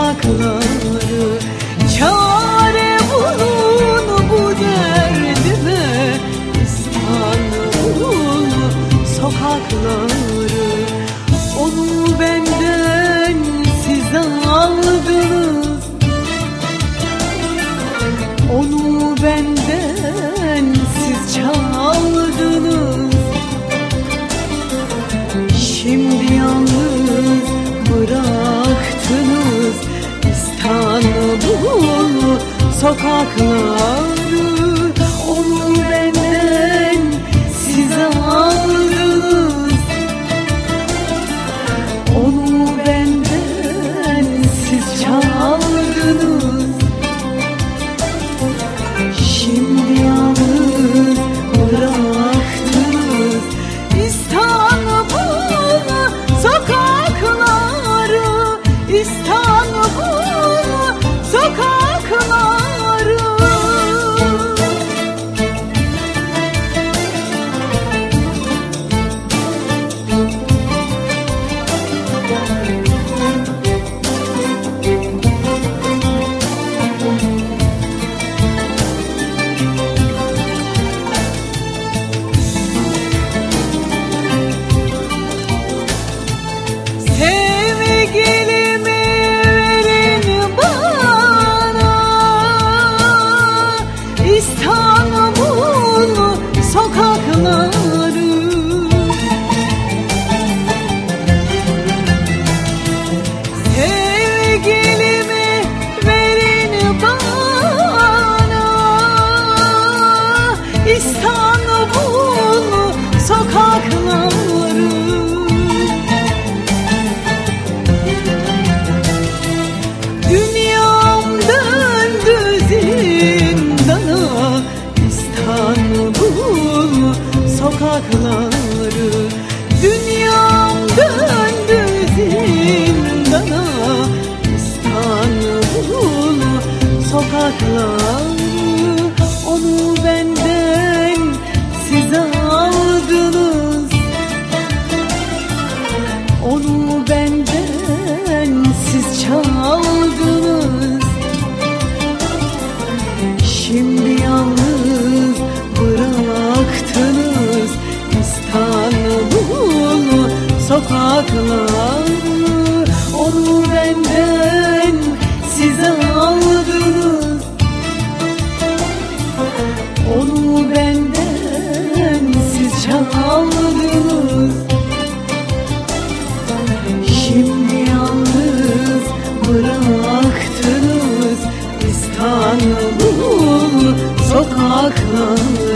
sokakları. Çare bulun bu derdime, İstanbul sokakları. Onu benden siz aldınız, onu benden siz çaldınız. Şimdi yalnız bıraktınız İstanbul sokakları. Onu benden siz aldınız, onu benden siz çaldınız. Şimdi yalnız bıraktınız İstanbul sokakları, İstanbul sokakları. İstanbul sokakları. Sevgilimi verin bana, İstanbul sokakları. Dünyam döndü zindana, İstanbul sokakları. Dünyam döndü zindana, İstanbul sokakları. Onu benden siz aldınız, onu benden siz çaldınız. Şimdi yalnız bıraktınız İstanbul sokakları. Onu benden siz aldınız, onu benden siz çaldınız. Şimdi yalnız bıraktınız İstanbul sokakları.